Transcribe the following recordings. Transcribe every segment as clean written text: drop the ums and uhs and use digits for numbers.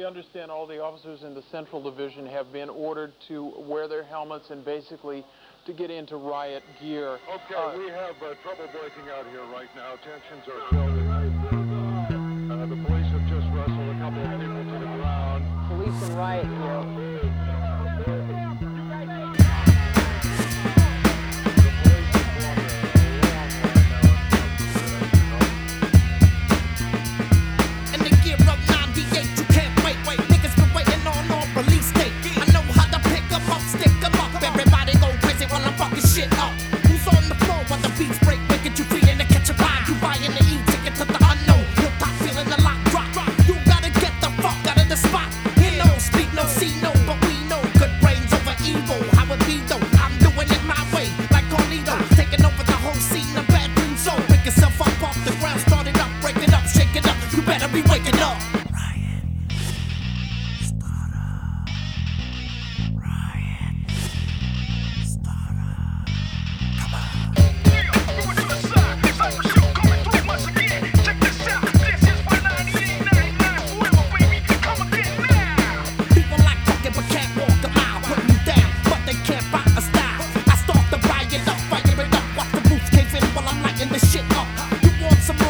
we understand all the officers in the Central Division have been ordered to wear their helmets and basically to get into riot gear. Okay, we have trouble breaking out here right now. Tensions are building. The police have just wrestled a couple of people to the ground. Police and riot gear.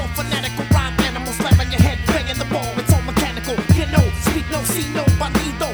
See no bandido.